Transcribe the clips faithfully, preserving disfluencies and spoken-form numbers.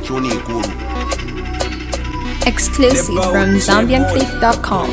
chuni ikulu. Exclusive from zambian click dot com.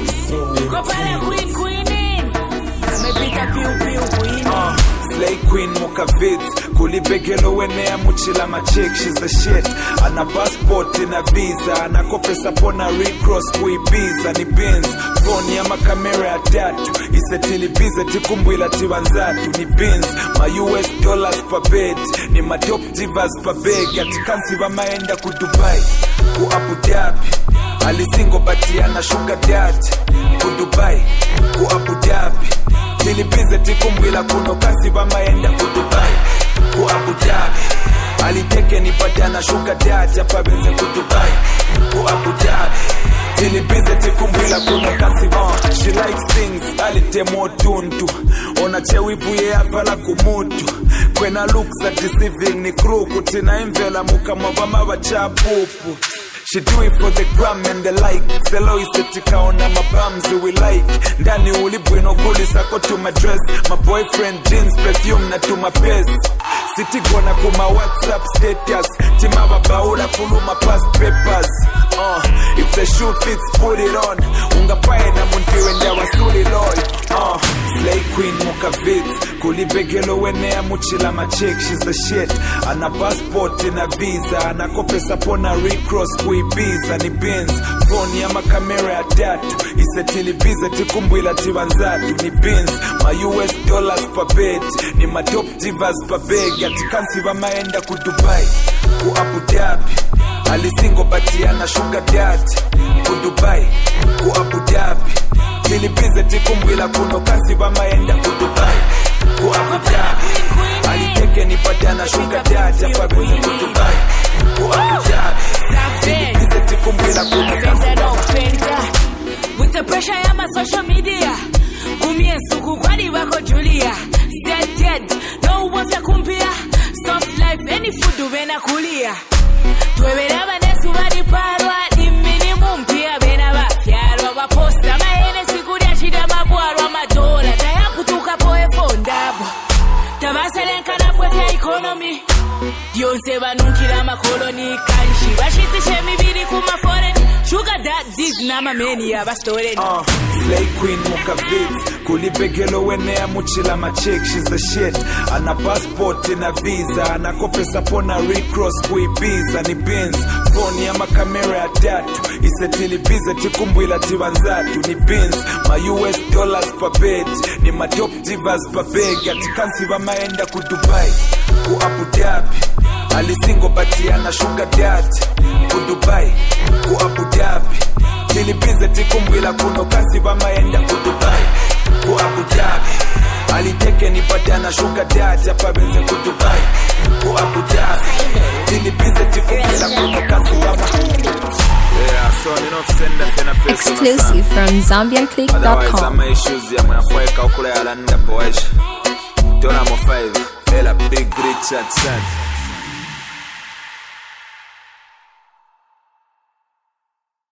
Slay Queen Mukavitz kulibegelo wenea muchila machik. She's the shit. Ana passport ina visa, ana kopesa pona recross kuibiza ni bins. Phone ya makamera ya tatu isetili bize tikumbwila tiwanzatu ni bins. Ma U S dollars per bed ni ma top divas per bag. Atikansi wa maenda ku Dubai ku Abu Dhabi. Alisingo bati ana sugar daddy ku Dubai ku Abu Dhabi. Tilibize tikumbwila kuno kasi ba maenda ku Dubai ku Abu Dhabi. Aliteke ni patana sugar daddy hapa benze ku Dubai ku Abu Dhabi. Tilibize tikumbwila kuno kasi ba. She likes things alitemo tuntu. Ona chewivu ye avala kumutu. Kwena looks are deceiving ni kruku. Tina imvela mukama vama wachapupu. She do it for the gram and the like. Selo isetika ona mabams we like. Ndani ulibwino kulisa ko to my dress. My boyfriend jeans, perfume na to my best. City gonna kuma WhatsApp status. Timaba baula fulu my past papers. Uh, if the shoe fits, put it on. Unga pae na munti wenda wasuli loy. Uh, Slay Queen Mukavitz kulibegelo wenea muchila machik. She's the shit. Ana passport ina visa. Ana kopesa pona recross kuibiza ni bins. Phone ya makamera ya tatu isetili bize tikumbwila tiwanzatu ni bins. Ma U S dollars per bed ni ma top divas per bag. Atikansi wa maenda ku Dubai ku Abu Dhabi. Alisingo bati ana sugar daddy ku Dubai ku Abu Dhabi. Tilibize tikumbwila kuno kasi wa maenda ku Dubai ku Abu Dhabi. Aliteke ni bati ana sugar daddy hapa benze ku Dubai ku Abu Dhabi. Tilibize tikumbwila kuno kasi wa maenda. With the pressure ya ma social media kumie suku kwadi wako Julia. Dead dead no wafya kumpia. Soft life any food wena kulia. Tuwebera banesu bari parwa di minimum pia bena ba fiarwa ba posta maene sikuria chida mabwarwa madola taya kutuka poe fondabo tabaselenka na pwete economy dionse banunkira makoloni kanshi bashitishe mibiri kuma foreign sugar daddies na mameni ya bastolen. Uh, Slay Queen Mukavitz kulibegelo wenea muchila machik. She's the shit. Ana passport ina visa. Ana kopesa pona recross kuibiza ni bins. Phone ya makamera ya tatu isetili bize tikumbwila tiwanzatu ni bins. Ma U S dollars per bed ni ma top divas per bag. Atikansi wa maenda ku Dubai ku Abu Dhabi. Alisingo bati ana sugar daddy ku Dubai ku Abu Dhabi. Tilibize tikumbwila kuno kasi wa maenda ku Dubai ku Abu Dhabi. Aliteke ni patana sugar daddy hapa benze ku Dubai ku Abu Dhabi. Tilibize tikumbwila kuno kasi wa maenda. Yeah, so you know send that in a place. Exclusive from zambian click dot Otherwise com. I'm issues ya mwafueka ukula ya landa boys. Dona mo five, Ella Big Richard son.